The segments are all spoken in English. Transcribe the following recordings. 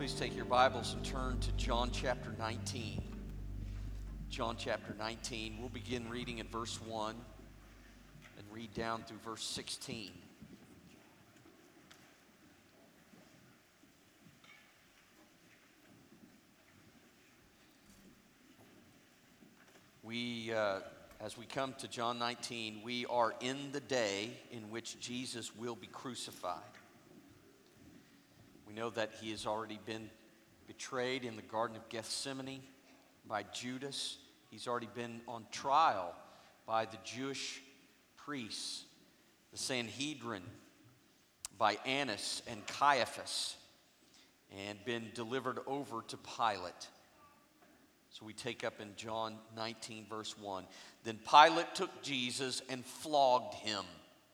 Please take your Bibles and turn to John chapter 19. John chapter 19. We'll begin reading at verse 1 and read down through verse 16. As we come to John 19, we are in the day in which Jesus will be crucified. We know that he has already been betrayed in the Garden of Gethsemane by Judas. He's already been on trial by the Jewish priests, the Sanhedrin, by Annas and Caiaphas, and been delivered over to Pilate. So we take up in John 19, verse 1. Then Pilate took Jesus and flogged him.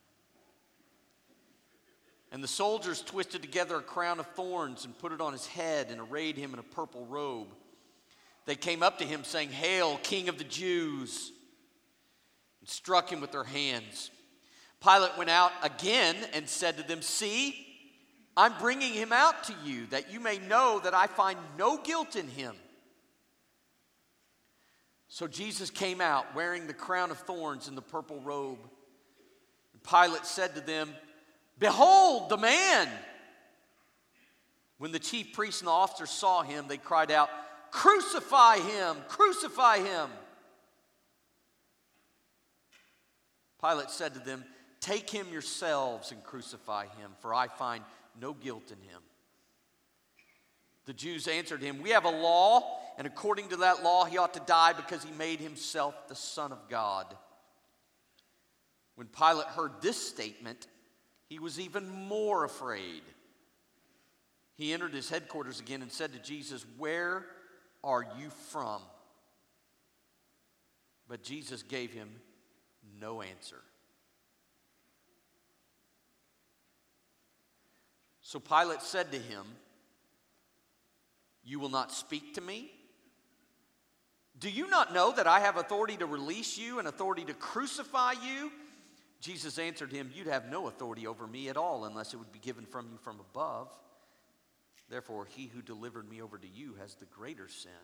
And the soldiers twisted together a crown of thorns and put it on his head and arrayed him in a purple robe. They came up to him saying, "Hail, King of the Jews!" and struck him with their hands. Pilate went out again and said to them, "See, I'm bringing him out to you, that you may know that I find no guilt in him." So Jesus came out wearing the crown of thorns and the purple robe. And Pilate said to them, "Behold the man!" When the chief priests and the officers saw him, they cried out, "Crucify him! Crucify him!" Pilate said to them, "Take him yourselves and crucify him, for I find no guilt in him." The Jews answered him, "We have a law, and according to that law he ought to die because he made himself the Son of God." When Pilate heard this statement, he was even more afraid. He entered his headquarters again and said to Jesus, "Where are you from?" But Jesus gave him no answer. So Pilate said to him, "You will not speak to me? Do you not know that I have authority to release you and authority to crucify you?" Jesus answered him, "You'd have no authority over me at all unless it would be given from you from above. Therefore, he who delivered me over to you has the greater sin."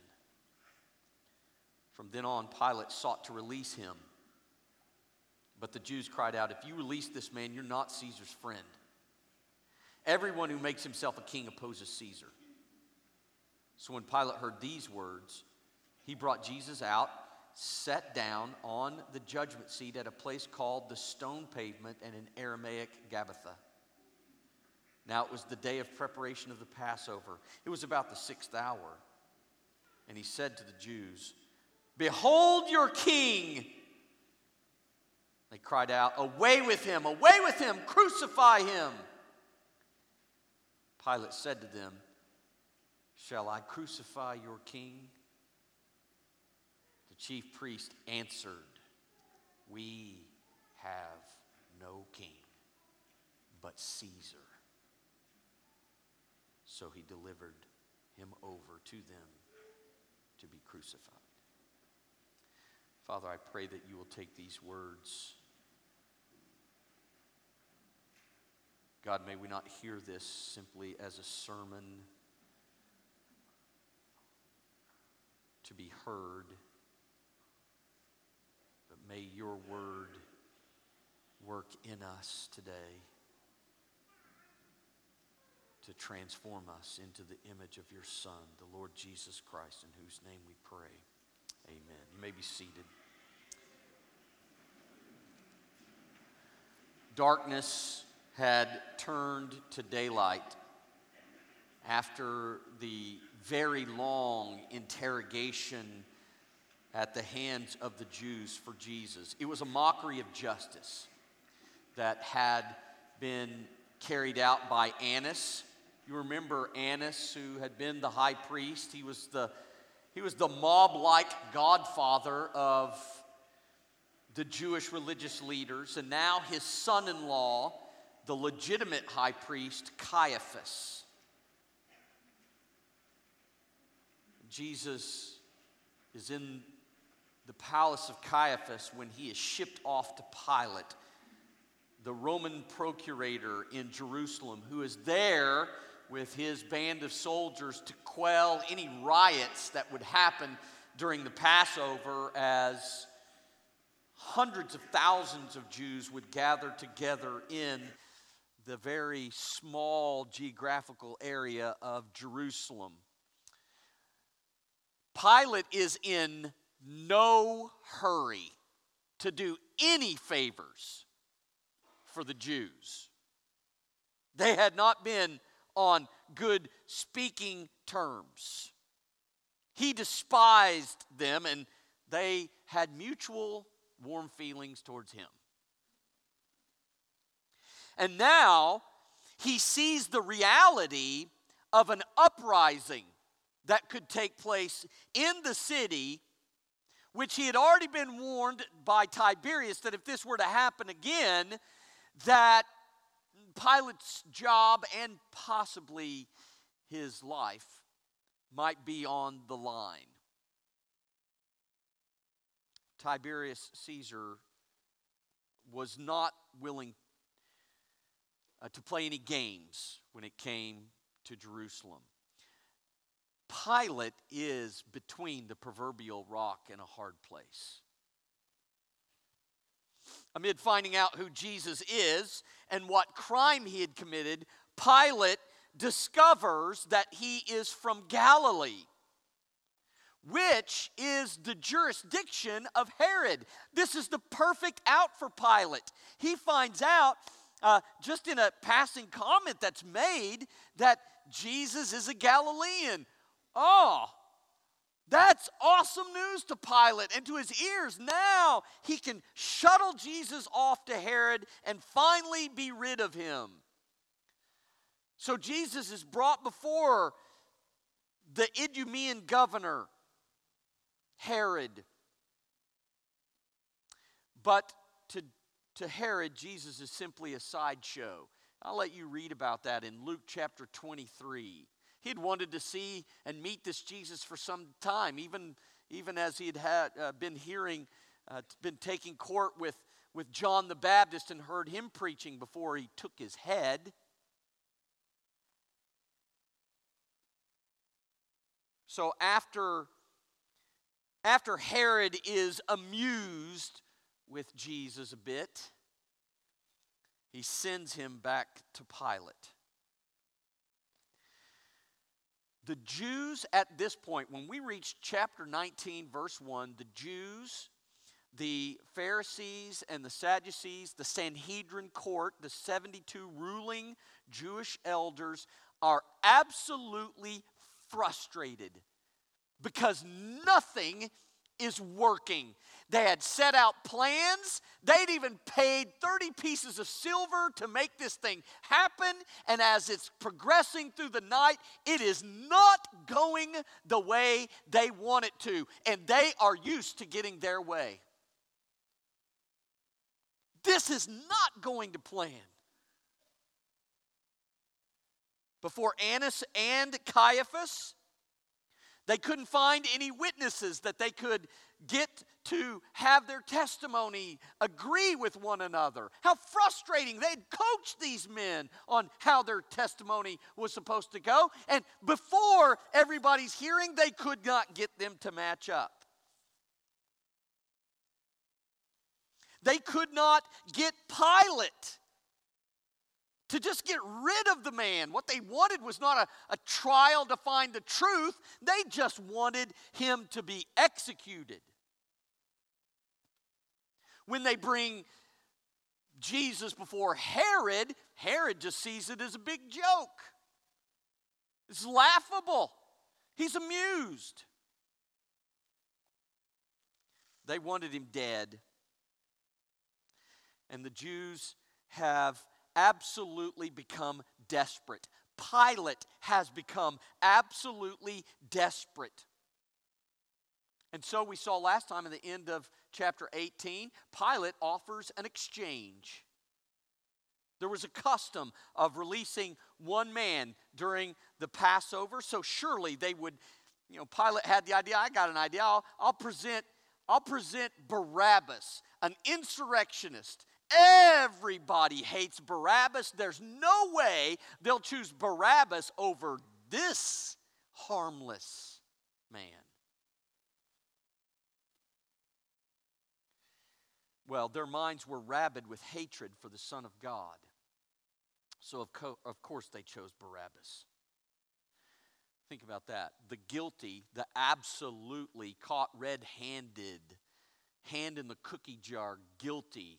From then on, Pilate sought to release him. But the Jews cried out, "If you release this man, you're not Caesar's friend. Everyone who makes himself a king opposes Caesar." So when Pilate heard these words, he brought Jesus out, sat down on the judgment seat at a place called the Stone Pavement, and in Aramaic, Gabbatha. Now it was the day of preparation of the Passover. It was about the 6th hour. And he said to the Jews, "Behold your king!" They cried out, "Away with him! Away with him! Crucify him!" Pilate said to them, "Shall I crucify your king?" The chief priest answered, "We have no king but Caesar." So he delivered him over to them to be crucified. Father, I pray that you will take these words. God, may we not hear this simply as a sermon to be heard, but may your word work in us today to transform us into the image of your Son, the Lord Jesus Christ, in whose name we pray. Amen. You may be seated. Darkness had turned to daylight after the very long interrogation at the hands of the Jews for Jesus. It was a mockery of justice that had been carried out by Annas. You remember Annas, who had been the high priest. He was the mob-like godfather of the Jewish religious leaders, and now his son-in-law, the legitimate high priest, Caiaphas. Jesus is in the palace of Caiaphas when he is shipped off to Pilate, the Roman procurator in Jerusalem, who is there with his band of soldiers to quell any riots that would happen during the Passover, as hundreds of thousands of Jews would gather together in the very small geographical area of Jerusalem. Pilate is in no hurry to do any favors for the Jews. They had not been on good speaking terms. He despised them, and they had mutual warm feelings towards him. And now he sees the reality of an uprising that could take place in the city, which he had already been warned by Tiberius that if this were to happen again, that Pilate's job and possibly his life might be on the line. Tiberius Caesar was not willing to play any games when it came to Jerusalem. Pilate is between the proverbial rock and a hard place. Amid finding out who Jesus is and what crime he had committed, Pilate discovers that he is from Galilee, which is the jurisdiction of Herod. This is the perfect out for Pilate. He finds out, just in a passing comment that's made, that Jesus is a Galilean. Oh, that's awesome news to Pilate and to his ears. Now he can shuttle Jesus off to Herod and finally be rid of him. So Jesus is brought before the Idumean governor, Herod. But to Herod, Jesus is simply a sideshow. I'll let you read about that in Luke chapter 23. He had wanted to see and meet this Jesus for some time, even as he had been hearing, been taking court with John the Baptist and heard him preaching before he took his head. So after Herod is amused with Jesus a bit, he sends him back to Pilate. The Jews at this point, when we reach chapter 19, verse 1, the Jews, the Pharisees and the Sadducees, the Sanhedrin court, the 72 ruling Jewish elders are absolutely frustrated because nothing is working. They had set out plans. They'd even paid 30 pieces of silver to make this thing happen. And as it's progressing through the night, it is not going the way they want it to. And they are used to getting their way. This is not going to plan. Before Annas and Caiaphas, they couldn't find any witnesses that they could get to have their testimony agree with one another. How frustrating. They'd coached these men on how their testimony was supposed to go. And before everybody's hearing, they could not get them to match up. They could not get Pilate to just get rid of the man. What they wanted was not a trial to find the truth. They just wanted him to be executed. When they bring Jesus before Herod, Herod just sees it as a big joke. It's laughable. He's amused. They wanted him dead. And the Jews have absolutely become desperate. Pilate has become absolutely desperate. And so we saw last time in the end of chapter 18, Pilate offers an exchange. There was a custom of releasing one man during the Passover, so surely they would, Pilate had the idea, I got an idea, I'll present Barabbas, an insurrectionist, Everybody hates Barabbas. There's no way they'll choose Barabbas over this harmless man. Well, their minds were rabid with hatred for the Son of God. So, of course, they chose Barabbas. Think about that. The guilty, the absolutely caught red-handed, hand in the cookie jar, guilty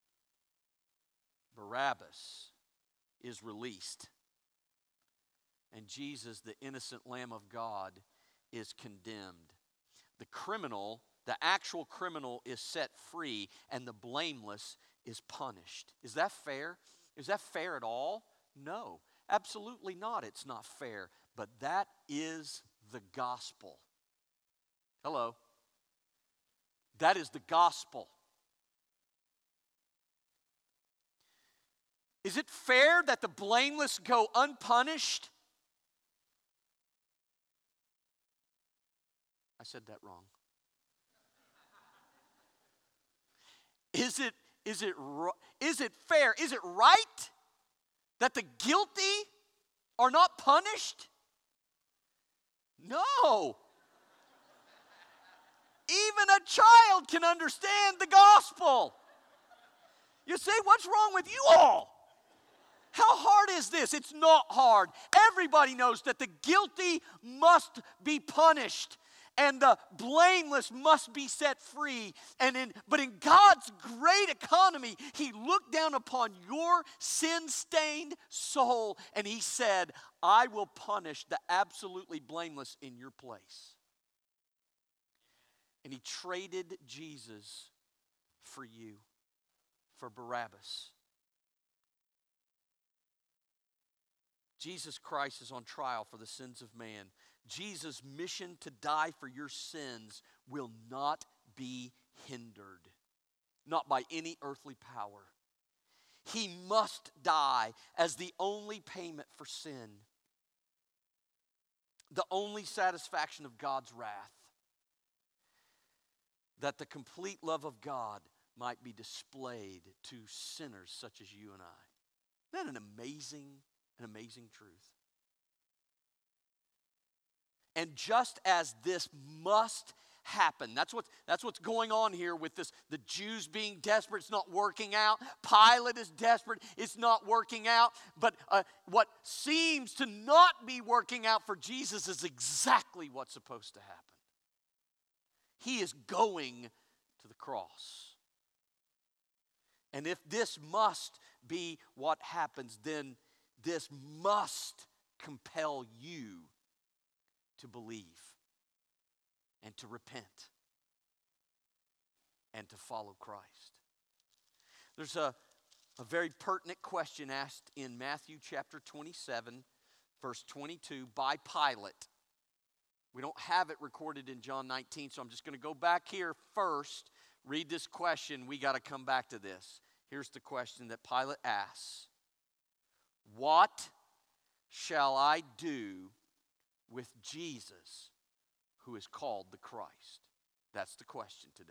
Barabbas is released. And Jesus, the innocent Lamb of God, is condemned. The criminal, the actual criminal, is set free, and the blameless is punished. Is that fair? Is that fair at all? No, absolutely not. It's not fair. But that is the gospel. Hello. That is the gospel. Is it fair that the blameless go unpunished? I said that wrong. Is it fair? Is it right that the guilty are not punished? No. Even a child can understand the gospel. You say, what's wrong with you all? How hard is this? It's not hard. Everybody knows that the guilty must be punished and the blameless must be set free. But in God's great economy, He looked down upon your sin-stained soul and He said, I will punish the absolutely blameless in your place. And He traded Jesus for you, for Barabbas. Jesus Christ is on trial for the sins of man. Jesus' mission to die for your sins will not be hindered, not by any earthly power. He must die as the only payment for sin, the only satisfaction of God's wrath, that the complete love of God might be displayed to sinners such as you and I. Isn't that an amazing truth? And just as this must happen, that's what's going on here with this. The Jews being desperate, it's not working out. Pilate is desperate, it's not working out. But what seems to not be working out for Jesus is exactly what's supposed to happen. He is going to the cross. And if this must be what happens, then this must compel you to believe and to repent and to follow Christ. There's a very pertinent question asked in Matthew chapter 27, verse 22 by Pilate. We don't have it recorded in John 19, so I'm just going to go back here first, read this question. We got to come back to this. Here's the question that Pilate asks. What shall I do with Jesus, who is called the Christ? That's the question today.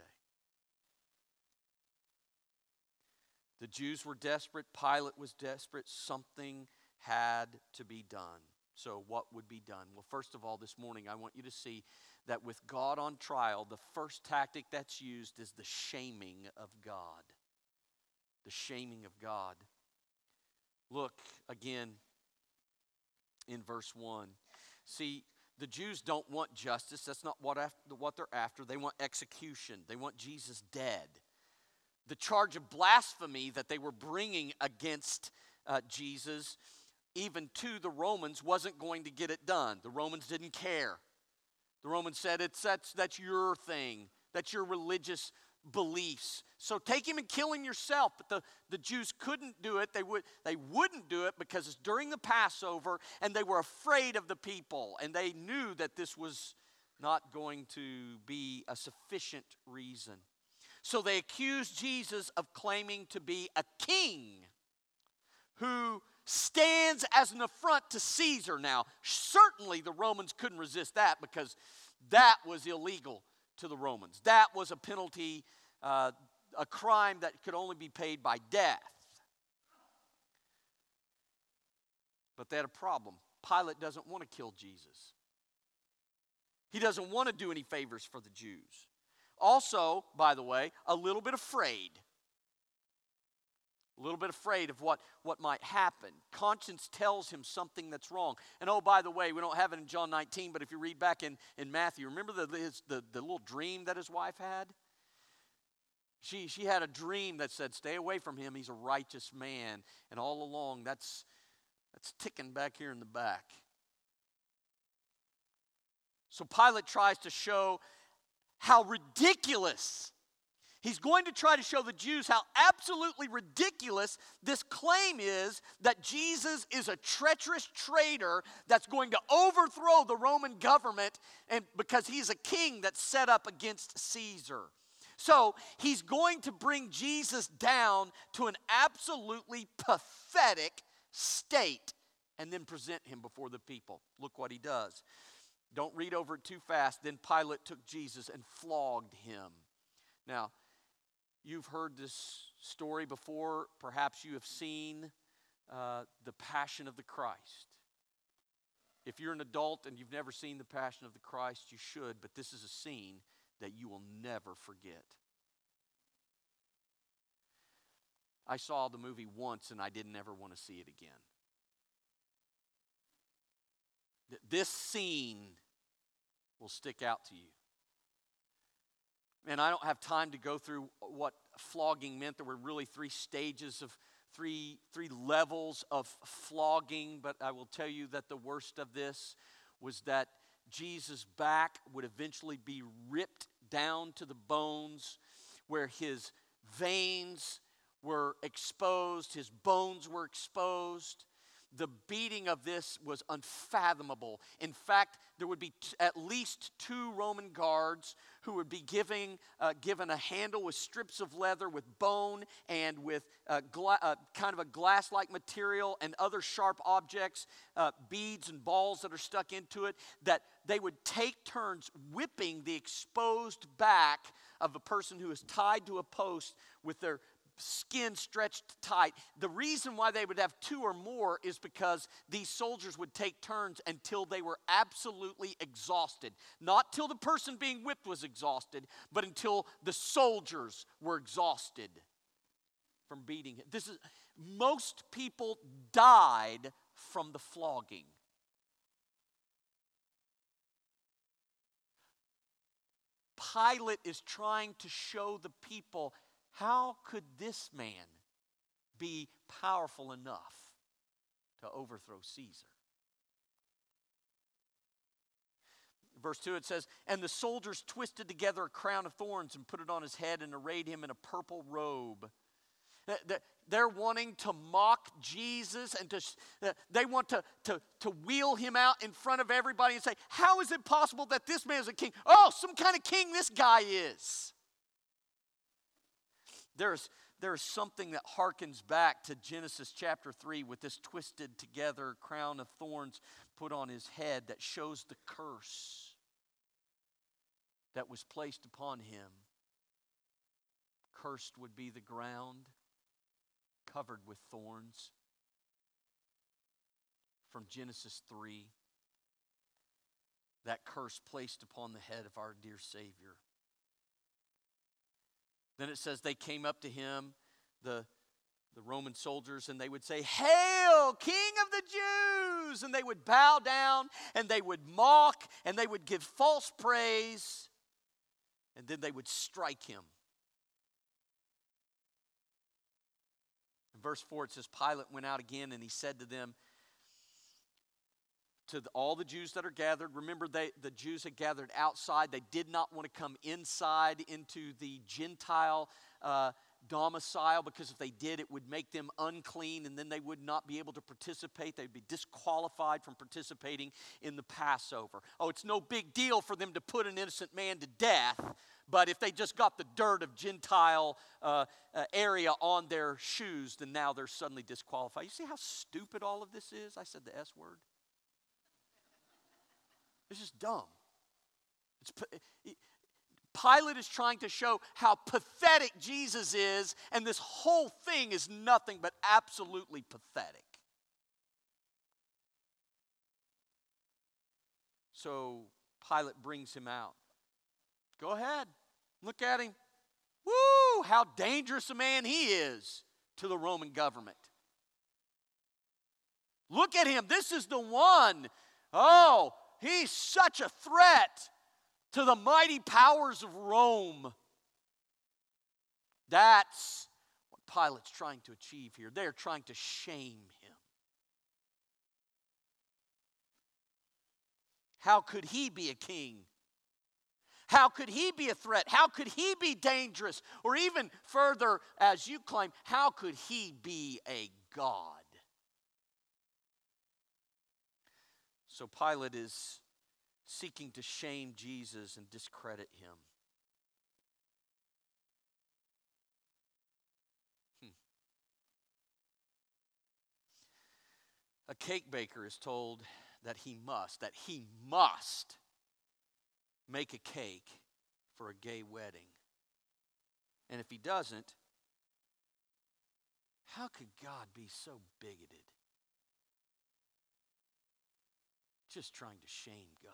The Jews were desperate. Pilate was desperate. Something had to be done. So what would be done? Well, first of all, this morning, I want you to see that with God on trial, the first tactic that's used is the shaming of God. The shaming of God. Look again in verse 1. See, the Jews don't want justice. That's not what they're after. They want execution. They want Jesus dead. The charge of blasphemy that they were bringing against Jesus, even to the Romans, wasn't going to get it done. The Romans didn't care. The Romans said, that's your thing. That's your religious beliefs. So take him and kill him yourself. But the Jews couldn't do it. They wouldn't do it because it's during the Passover and they were afraid of the people. And they knew that this was not going to be a sufficient reason. So they accused Jesus of claiming to be a king who stands as an affront to Caesar. Now, certainly the Romans couldn't resist that because that was illegal to the Romans. That was a penalty a crime that could only be paid by death. But they had a problem. Pilate doesn't want to kill Jesus. He doesn't want to do any favors for the Jews. Also, by the way, a little bit afraid. A little bit afraid of what might happen. Conscience tells him something that's wrong. And oh, by the way, we don't have it in John 19, but if you read back in Matthew, remember the little dream that his wife had? She had a dream that said, stay away from him, he's a righteous man. And all along, that's ticking back here in the back. So Pilate tries to show how ridiculous. He's going to try to show the Jews how absolutely ridiculous this claim is that Jesus is a treacherous traitor that's going to overthrow the Roman government and because he's a king that's set up against Caesar. So he's going to bring Jesus down to an absolutely pathetic state and then present him before the people. Look what he does. Don't read over it too fast. Then Pilate took Jesus and flogged him. Now, you've heard this story before. Perhaps you have seen the Passion of the Christ. If you're an adult and you've never seen the Passion of the Christ, you should, but this is a scene that you will never forget. I saw the movie once and I didn't ever want to see it again. This scene will stick out to you. And I don't have time to go through what flogging meant. There were really three stages of three levels of flogging, but I will tell you that the worst of this was that Jesus' back would eventually be ripped down to the bones, where his veins were exposed, his bones were exposed. The beating of this was unfathomable. In fact, there would be at least 2 Roman guards who would be given a handle with strips of leather, with bone, and with kind of a glass-like material and other sharp objects, beads and balls that are stuck into it, that they would take turns whipping the exposed back of a person who is tied to a post with their skin stretched tight. The reason why they would have 2 or more is because these soldiers would take turns until they were absolutely exhausted. Not till the person being whipped was exhausted, but until the soldiers were exhausted from beating him. Most people died from the flogging. Pilate is trying to show the people, how could this man be powerful enough to overthrow Caesar? Verse 2, it says, and the soldiers twisted together a crown of thorns and put it on his head and arrayed him in a purple robe. They're wanting to mock Jesus, and they want to wheel him out in front of everybody and say, how is it possible that this man is a king? Oh, some kind of king this guy is. There's something that harkens back to Genesis chapter 3 with this twisted together crown of thorns put on his head that shows the curse that was placed upon him. Cursed would be the ground, covered with thorns. From Genesis 3, that curse placed upon the head of our dear Savior. Then it says they came up to him, the Roman soldiers, and they would say, "Hail, King of the Jews!" And they would bow down, and they would mock, and they would give false praise, and then they would strike him. In verse 4, it says, Pilate went out again, and he said to them, all the Jews that are gathered, remember the Jews had gathered outside. They did not want to come inside into the Gentile domicile, because if they did, it would make them unclean, and then they would not be able to participate. They'd be disqualified from participating in the Passover. Oh, it's no big deal for them to put an innocent man to death, but if they just got the dirt of Gentile area on their shoes, then now they're suddenly disqualified. You see how stupid all of this is? I said the S word. It's just dumb. Pilate is trying to show how pathetic Jesus is, and this whole thing is nothing but absolutely pathetic. So Pilate brings him out. Go ahead, look at him. Woo, how dangerous a man he is to the Roman government. Look at him. This is the one. Oh, he's such a threat to the mighty powers of Rome. That's what Pilate's trying to achieve here. They're trying to shame him. How could he be a king? How could he be a threat? How could he be dangerous? Or even further, as you claim, how could he be a god? So Pilate is seeking to shame Jesus and discredit him. A cake baker is told that he must make a cake for a gay wedding. And if he doesn't, how could God be so bigoted? Just trying to shame God.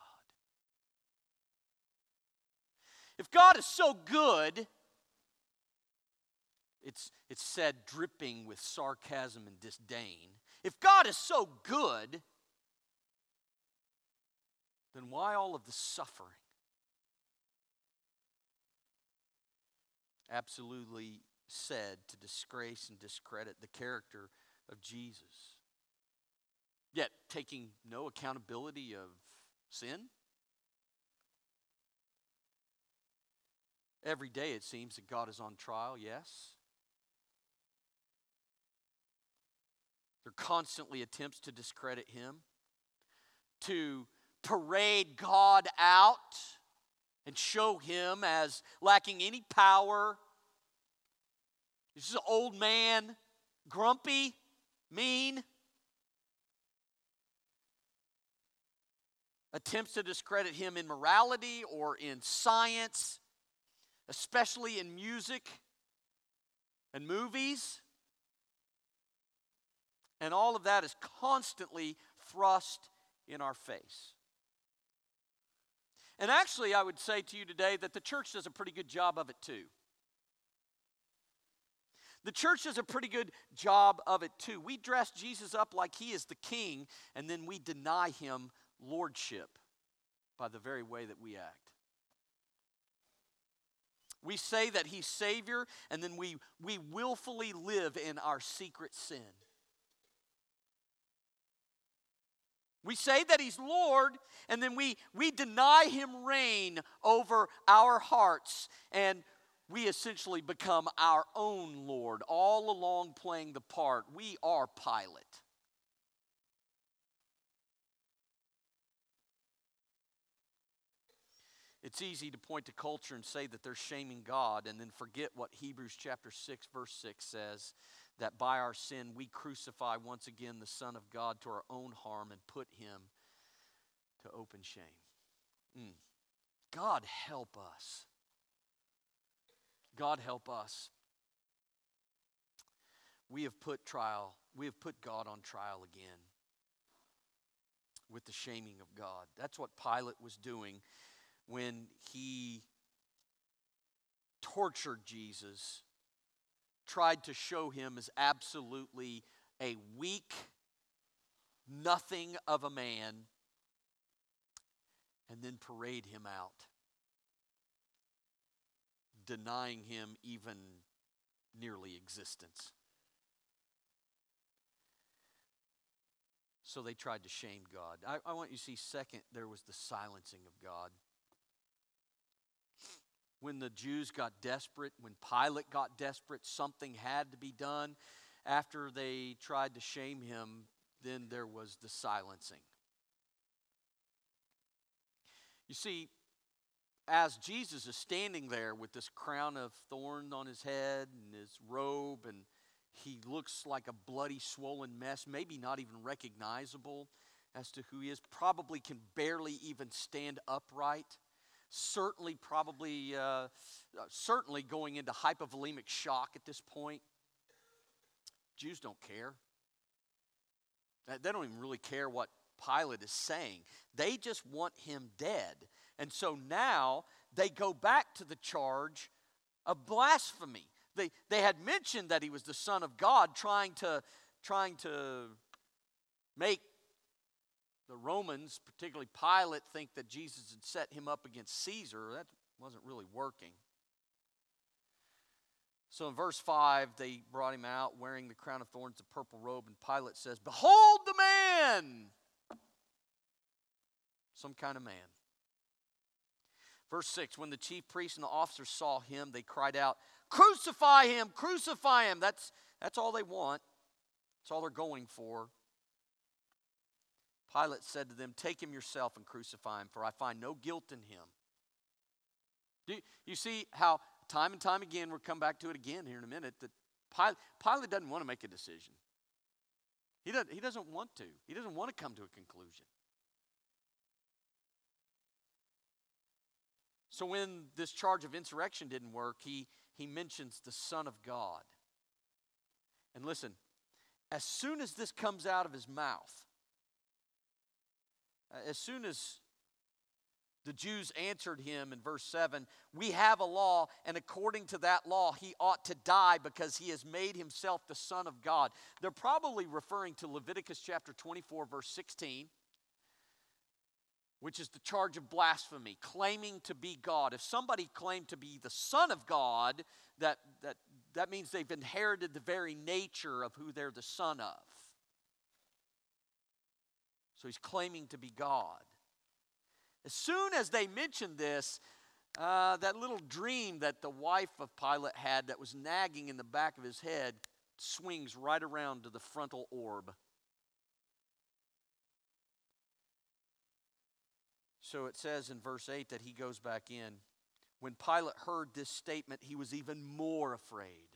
If God is so good, it's said dripping with sarcasm and disdain. If God is so good, then why all of the suffering? Absolutely said to disgrace and discredit the character of Jesus. Yet taking no accountability of sin. Every day it seems that God is on trial, yes. There are constantly attempts to discredit him, to parade God out and show him as lacking any power. He's just an old man, grumpy, mean. Attempts to discredit him in morality or in science, especially in music and movies. And all of that is constantly thrust in our face. And actually, I would say to you today that the church does a pretty good job of it too. The church does a pretty good job of it too. We dress Jesus up like he is the king, and then we deny him lordship by the very way that we act. We say that he's Savior, and then we willfully live in our secret sin. We say that he's Lord, and then we deny him reign over our hearts, and we essentially become our own Lord, all along playing the part. We are Pilate. It's easy to point to culture and say that they're shaming God and then forget what Hebrews chapter 6 verse 6 says, that by our sin we crucify once again the Son of God to our own harm and put him to open shame. God help us. God help us. We have put God on trial again with the shaming of God. That's what Pilate was doing when he tortured Jesus, tried to show him as absolutely a weak, nothing of a man, and then parade him out, denying him even nearly existence. So they tried to shame God. I want you to see, second, there was the silencing of God. When the Jews got desperate, when Pilate got desperate, something had to be done. After they tried to shame him, then there was the silencing. You see, as Jesus is standing there with this crown of thorns on his head and his robe, and he looks like a bloody, swollen mess, maybe not even recognizable as to who he is, probably can barely even stand upright. certainly going into hypovolemic shock at this point. Jews don't care. They don't even really care what Pilate is saying. They just want him dead. And so now they go back to the charge of blasphemy. They had mentioned that he was the Son of God, trying to make the Romans, particularly Pilate, think that Jesus had set him up against Caesar. That wasn't really working. So in verse 5, they brought him out wearing the crown of thorns, the purple robe, and Pilate says, "Behold the man!" Some kind of man. Verse 6, when the chief priests and the officers saw him, they cried out, "Crucify him! Crucify him!" That's all they want. That's all they're going for. Pilate said to them, "Take him yourself and crucify him, for I find no guilt in him." Do you see how time and time again, we'll come back to it again here in a minute, that Pilate doesn't want to make a decision. He doesn't want to. He doesn't want to come to a conclusion. So when this charge of insurrection didn't work, he mentions the Son of God. And listen, as soon as this comes out of his mouth, as soon as the Jews answered him in verse 7, "We have a law, and according to that law, he ought to die because he has made himself the Son of God." They're probably referring to Leviticus chapter 24, verse 16, which is the charge of blasphemy, claiming to be God. If somebody claimed to be the Son of God, that means they've inherited the very nature of who they're the son of. So he's claiming to be God. As soon as they mentioned this, that little dream that the wife of Pilate had that was nagging in the back of his head swings right around to the frontal orb. So it says in verse 8 that he goes back in. When Pilate heard this statement, he was even more afraid.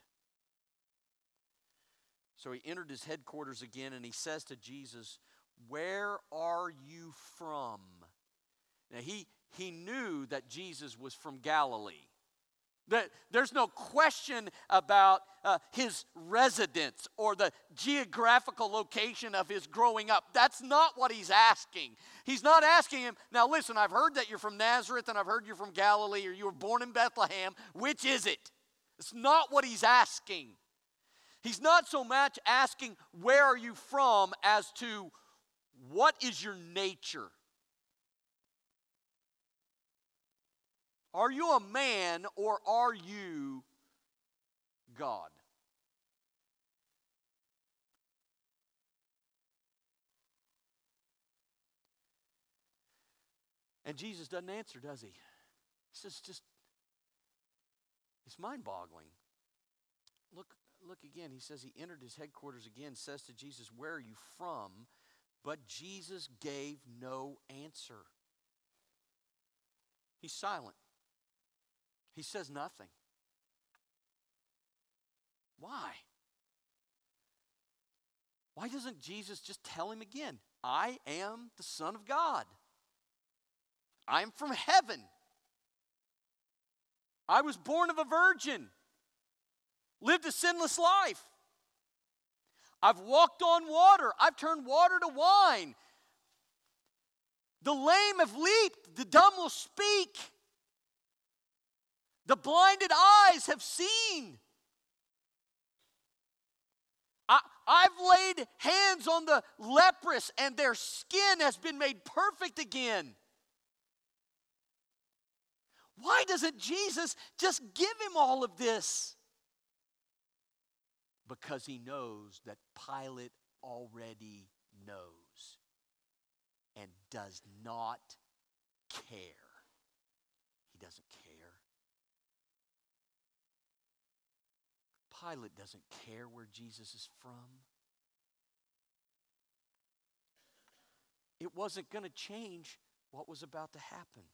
So he entered his headquarters again and he says to Jesus, "Where are you from?" Now he knew that Jesus was from Galilee. There's no question about his residence or the geographical location of his growing up. That's not what he's asking. He's not asking him, "Now listen, I've heard that you're from Nazareth and I've heard you're from Galilee or you were born in Bethlehem. Which is it?" It's not what he's asking. He's not so much asking, "Where are you from?" as to, "What is your nature? Are you a man or are you God?" And Jesus doesn't answer, does he? He says, it's mind-boggling. Look again. He says he entered his headquarters again, says to Jesus, "Where are you from?" But Jesus gave no answer. He's silent. He says nothing. Why? Why doesn't Jesus just tell him again, "I am the Son of God. I am from heaven. I was born of a virgin. Lived a sinless life. I've walked on water. I've turned water to wine. The lame have leaped. The dumb will speak. The blinded eyes have seen. I've laid hands on the leprous and their skin has been made perfect again." Why doesn't Jesus just give him all of this? Because he knows that Pilate already knows and does not care. He doesn't care. Pilate doesn't care where Jesus is from. It wasn't going to change what was about to happen.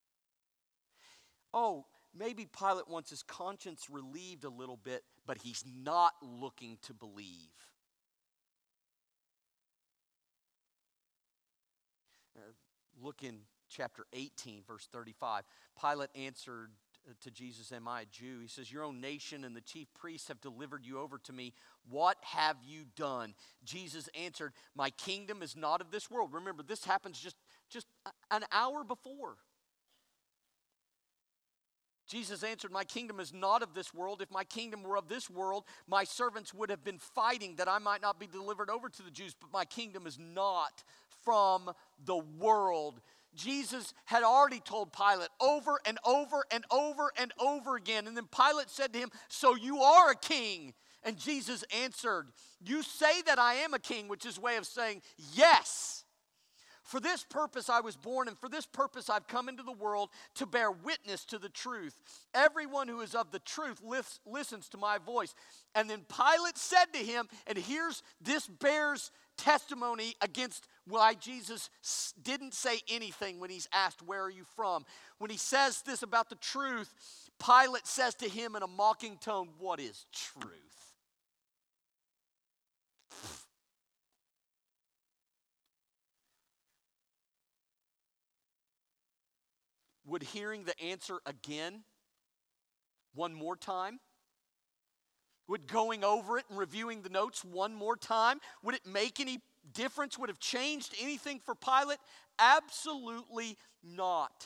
Oh, maybe Pilate wants his conscience relieved a little bit, but he's not looking to believe. Look in chapter 18, verse 35. Pilate answered to Jesus, "Am I a Jew?" He says, "Your own nation and the chief priests have delivered you over to me. What have you done?" Jesus answered, "My kingdom is not of this world." Remember, this happens just an hour before. Jesus answered, "My kingdom is not of this world. If my kingdom were of this world, my servants would have been fighting that I might not be delivered over to the Jews. But my kingdom is not from the world." Jesus had already told Pilate over and over and over and over again. And then Pilate said to him, "So you are a king?" And Jesus answered, "You say that I am a king," which is a way of saying, "Yes. For this purpose I was born, and for this purpose I've come into the world, to bear witness to the truth. Everyone who is of the truth listens to my voice." And then Pilate said to him, and this bears testimony against why Jesus didn't say anything when he's asked, "Where are you from?" When he says this about the truth, Pilate says to him in a mocking tone, "What is truth?" Would hearing the answer again, one more time, would going over it and reviewing the notes one more time, would it make any difference? Would it have changed anything for Pilate? Absolutely not.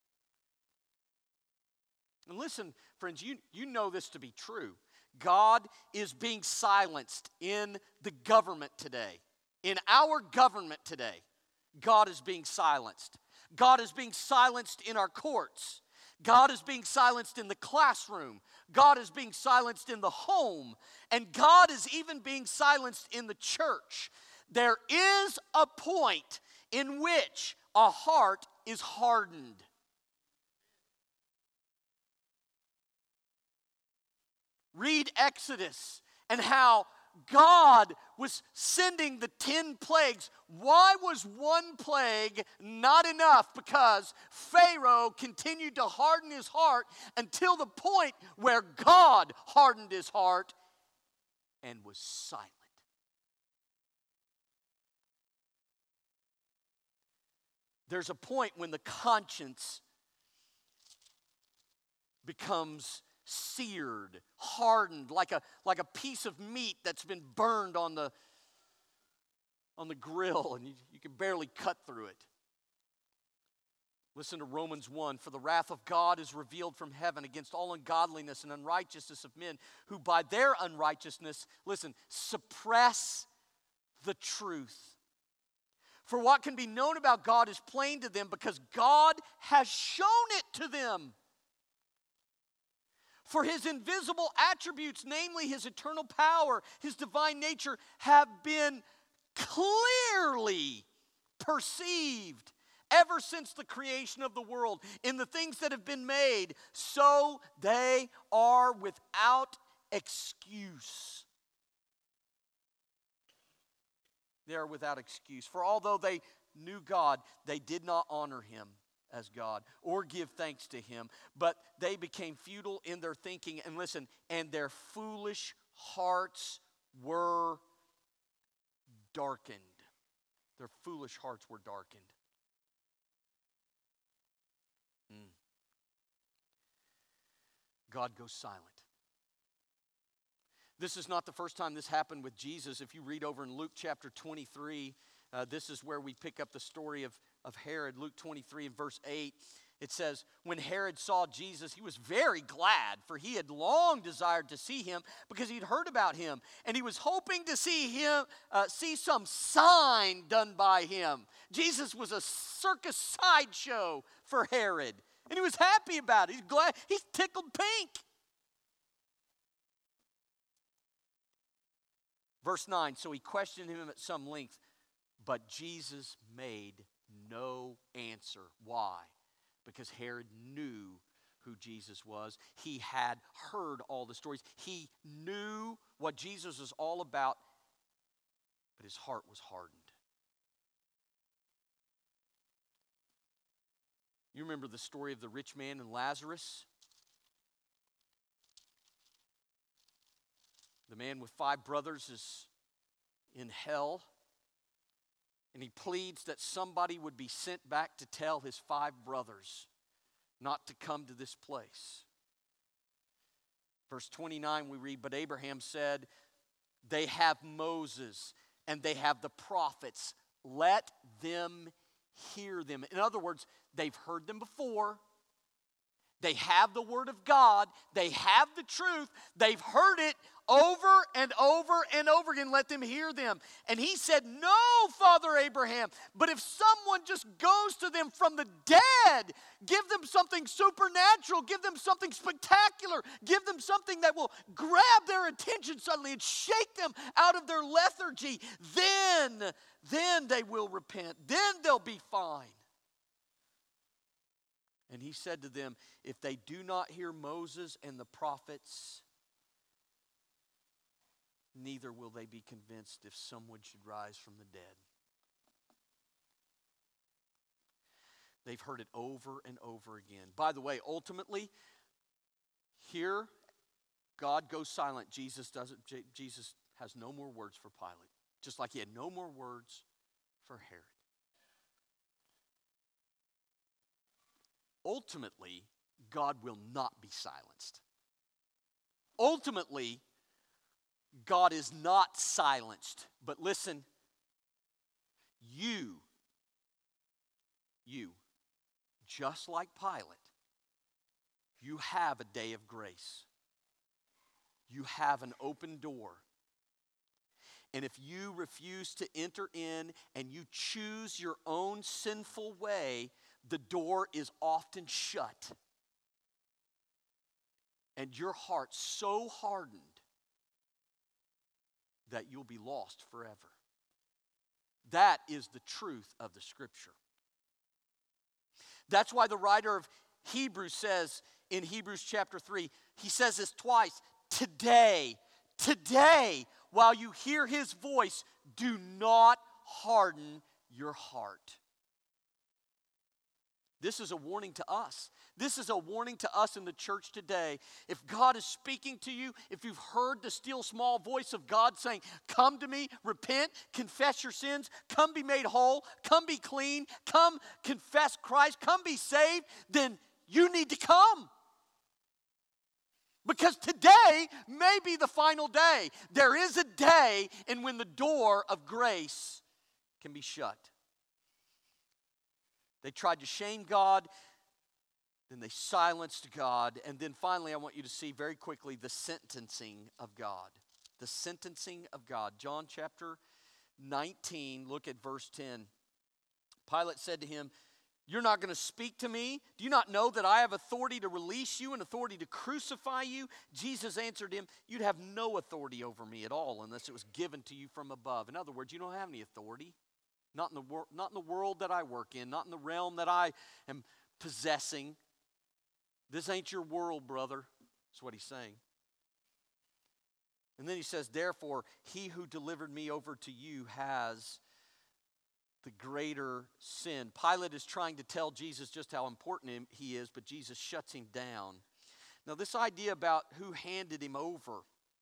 And listen, friends, you know this to be true. God is being silenced in the government today. In our government today, God is being silenced. God is being silenced in our courts. God is being silenced in the classroom. God is being silenced in the home. And God is even being silenced in the church. There is a point in which a heart is hardened. Read Exodus and how God was sending the 10 plagues. Why was one plague not enough? Because Pharaoh continued to harden his heart until the point where God hardened his heart and was silent. There's a point when the conscience becomes seared, hardened, like a piece of meat that's been burned on the grill, and you can barely cut through it. Listen to Romans 1. "For the wrath of God is revealed from heaven against all ungodliness and unrighteousness of men who by their unrighteousness," listen, "suppress the truth. For what can be known about God is plain to them, because God has shown it to them. For his invisible attributes, namely his eternal power, his divine nature, have been clearly perceived ever since the creation of the world in the things that have been made, so they are without excuse." They are without excuse. "For although they knew God, they did not honor him as God or give thanks to him, but they became futile in their thinking." And listen, "and their foolish hearts were darkened." Their foolish hearts were darkened. God goes silent. This is not the first time this happened with Jesus. If you read over in Luke chapter 23, this is where we pick up the story of Herod. Luke 23 and verse 8, it says, "When Herod saw Jesus, he was very glad, for he had long desired to see him, because he'd heard about him, and he was hoping to see some sign done by him." Jesus was a circus sideshow for Herod, and he was happy about it. He's glad. He's tickled pink. Verse 9, "So he questioned him at some length, but Jesus made no answer." Why? Because Herod knew who Jesus was. He had heard all the stories. He knew what Jesus was all about, but his heart was hardened. You remember the story of the rich man and Lazarus? The man with 5 brothers is in hell. And he pleads that somebody would be sent back to tell his 5 brothers not to come to this place. Verse 29 we read, but Abraham said, they have Moses and they have the prophets. Let them hear them. In other words, they've heard them before. They have the word of God. They have the truth. They've heard it over and over and over again. Let them hear them. And he said, no, Father Abraham, but if someone just goes to them from the dead, give them something supernatural, give them something spectacular, give them something that will grab their attention suddenly and shake them out of their lethargy, then they will repent. Then they'll be fine. And he said to them, if they do not hear Moses and the prophets, neither will they be convinced if someone should rise from the dead. They've heard it over and over again. By the way, ultimately, here, God goes silent. Jesus has no more words for Pilate, just like he had no more words for Herod. Ultimately, God will not be silenced. Ultimately, God is not silenced. But listen, you, just like Pilate, you have a day of grace. You have an open door. And if you refuse to enter in and you choose your own sinful way, the door is often shut. And your heart's so hardened that you'll be lost forever. That is the truth of the Scripture. That's why the writer of Hebrews says in Hebrews chapter 3, he says this twice, today, while you hear his voice, do not harden your heart. This is a warning to us. This is a warning to us in the church today. If God is speaking to you, if you've heard the still small voice of God saying, come to me, repent, confess your sins, come be made whole, come be clean, come confess Christ, come be saved, then you need to come. Because today may be the final day. There is a day in when the door of grace can be shut. They tried to shame God, then they silenced God, and then finally I want you to see very quickly the sentencing of God. The sentencing of God. John chapter 19, look at verse 10. Pilate said to him, you're not going to speak to me? Do you not know that I have authority to release you and authority to crucify you? Jesus answered him, you'd have no authority over me at all unless it was given to you from above. In other words, you don't have any authority. Not in the world that I work in, not in the realm that I am possessing. This ain't your world, brother. That's what he's saying. And then he says, therefore, he who delivered me over to you has the greater sin. Pilate is trying to tell Jesus just how important he is, but Jesus shuts him down. Now, this idea about who handed him over,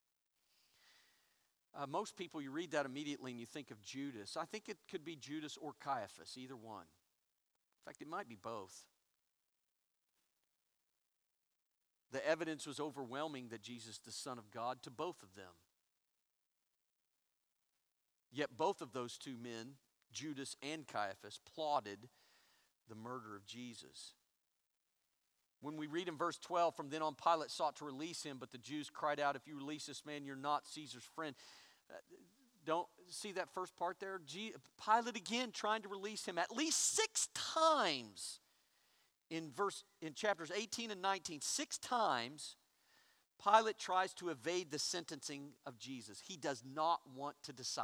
most people, you read that immediately and you think of Judas. I think it could be Judas or Caiaphas, either one. In fact, it might be both. The evidence was overwhelming that Jesus, the Son of God, to both of them. Yet both of those two men, Judas and Caiaphas, plotted the murder of Jesus. When we read in verse 12, from then on Pilate sought to release him, but the Jews cried out, if you release this man, you're not Caesar's friend. Don't see that first part there? Pilate again trying to release him at least 6 times in chapters 18 and 19. 6 times Pilate tries to evade the sentencing of Jesus. He does not want to decide.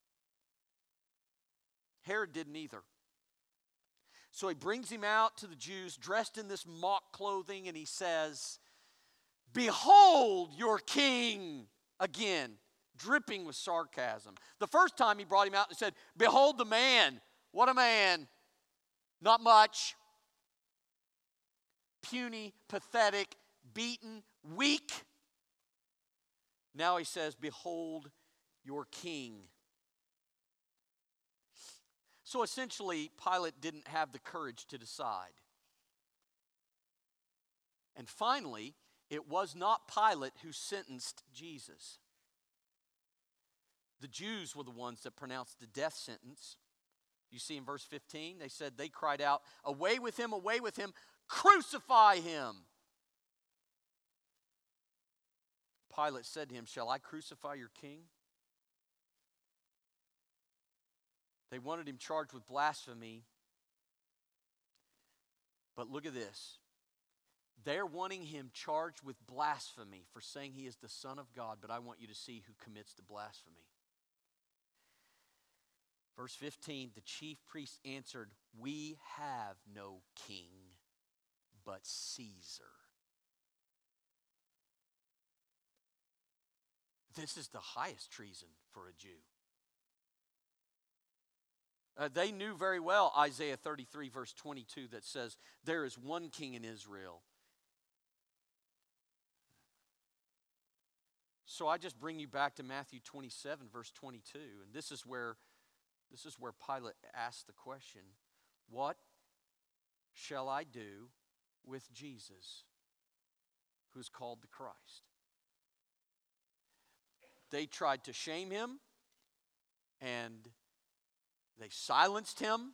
Herod didn't either. So he brings him out to the Jews dressed in this mock clothing, and he says, behold your king, again, dripping with sarcasm. The first time he brought him out and said, behold the man. What a man. Not much. Puny, pathetic, beaten, weak. Now he says, behold your king. So essentially, Pilate didn't have the courage to decide. And finally, it was not Pilate who sentenced Jesus. The Jews were the ones that pronounced the death sentence. You see in verse 15, they cried out, away with him, crucify him. Pilate said to him, shall I crucify your king? They wanted him charged with blasphemy. But look at this. They're wanting him charged with blasphemy for saying he is the Son of God, but I want you to see who commits the blasphemy. Verse 15, the chief priest answered, we have no king but Caesar. This is the highest treason for a Jew. They knew very well Isaiah 33 verse 22 that says, there is one king in Israel. So I just bring you back to Matthew 27 verse 22, and this is where Pilate asked the question, what shall I do with Jesus, who's called the Christ? They tried to shame him, and they silenced him.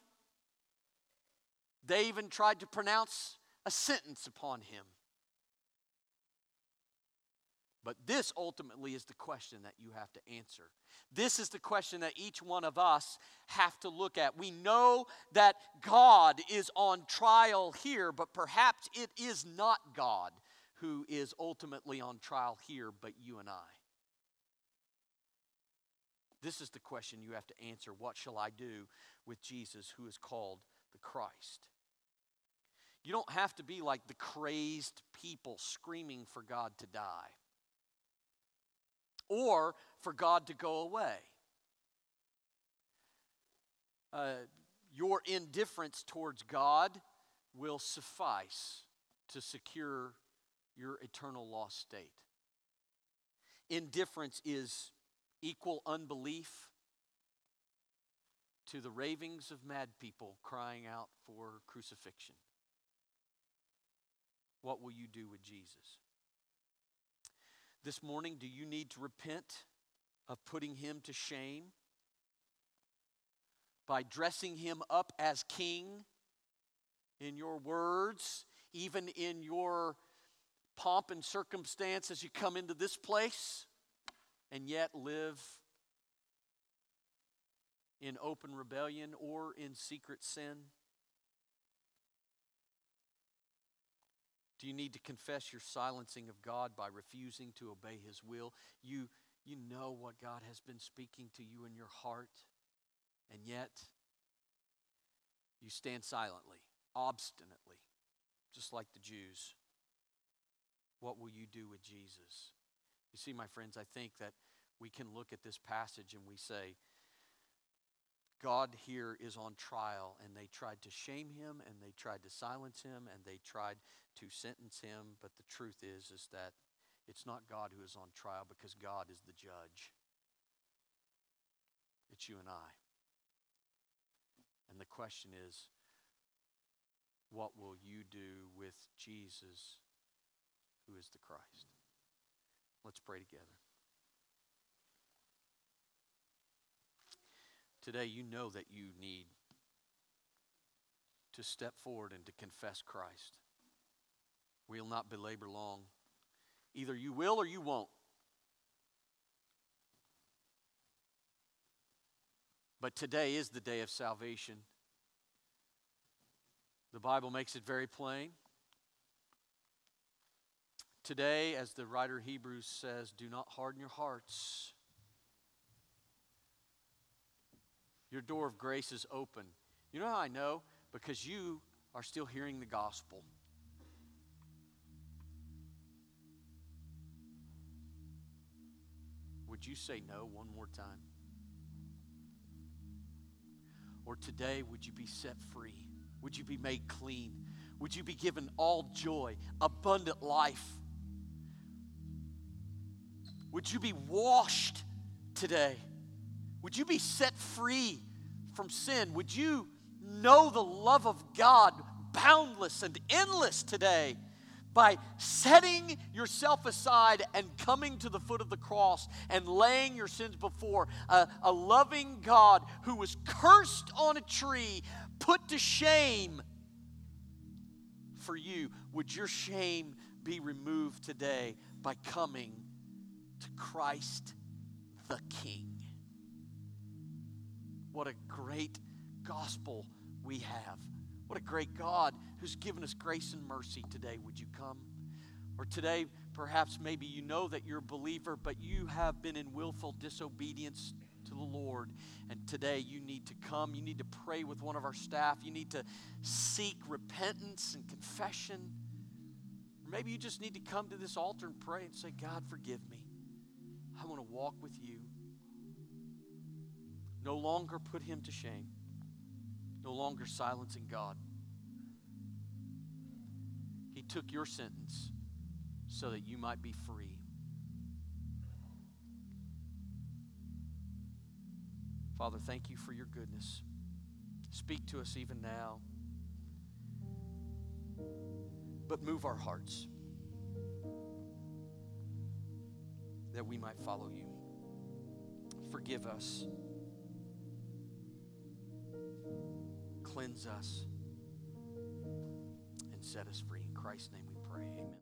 They even tried to pronounce a sentence upon him. But this ultimately is the question that you have to answer. This is the question that each one of us have to look at. We know that God is on trial here, but perhaps it is not God who is ultimately on trial here, but you and I. This is the question you have to answer. What shall I do with Jesus, who is called the Christ? You don't have to be like the crazed people screaming for God to die, or for God to go away. Your indifference towards God will suffice to secure your eternal lost state. Indifference is equal unbelief to the ravings of mad people crying out for crucifixion. What will you do with Jesus? This morning, do you need to repent of putting him to shame by dressing him up as king in your words, even in your pomp and circumstance as you come into this place, and yet live in open rebellion or in secret sin? Do you need to confess your silencing of God by refusing to obey his will? You know what God has been speaking to you in your heart, and yet you stand silently, obstinately, just like the Jews. What will you do with Jesus? You see, my friends, I think that we can look at this passage and we say, God here is on trial, and they tried to shame him, and they tried to silence him, and they tried to sentence him. But the truth is that it's not God who is on trial, because God is the judge. It's you and I. And the question is, what will you do with Jesus, who is the Christ? Let's pray together. Today, you know that you need to step forward and to confess Christ. We'll not belabor long. Either you will or you won't. But today is the day of salvation. The Bible makes it very plain. Today, as the writer of Hebrews says, do not harden your hearts. Your door of grace is open. You know how I know? Because you are still hearing the gospel. Would you say no one more time? Or today, would you be set free? Would you be made clean? Would you be given all joy, abundant life? Would you be washed today? Would you be set free from sin? Would you know the love of God, boundless and endless today, by setting yourself aside and coming to the foot of the cross and laying your sins before a loving God who was cursed on a tree, put to shame for you? Would your shame be removed today by coming to Christ the King? What a great gospel we have. What a great God who's given us grace and mercy today. Would you come? Or today, perhaps maybe you know that you're a believer, but you have been in willful disobedience to the Lord. And today you need to come. You need to pray with one of our staff. You need to seek repentance and confession. Or maybe you just need to come to this altar and pray and say, God, forgive me. I want to walk with you. No longer put him to shame. No longer silencing God. He took your sentence so that you might be free. Father, thank you for your goodness. Speak to us even now. But move our hearts that we might follow you. Forgive us. Cleanse us and set us free. In Christ's name we pray. Amen.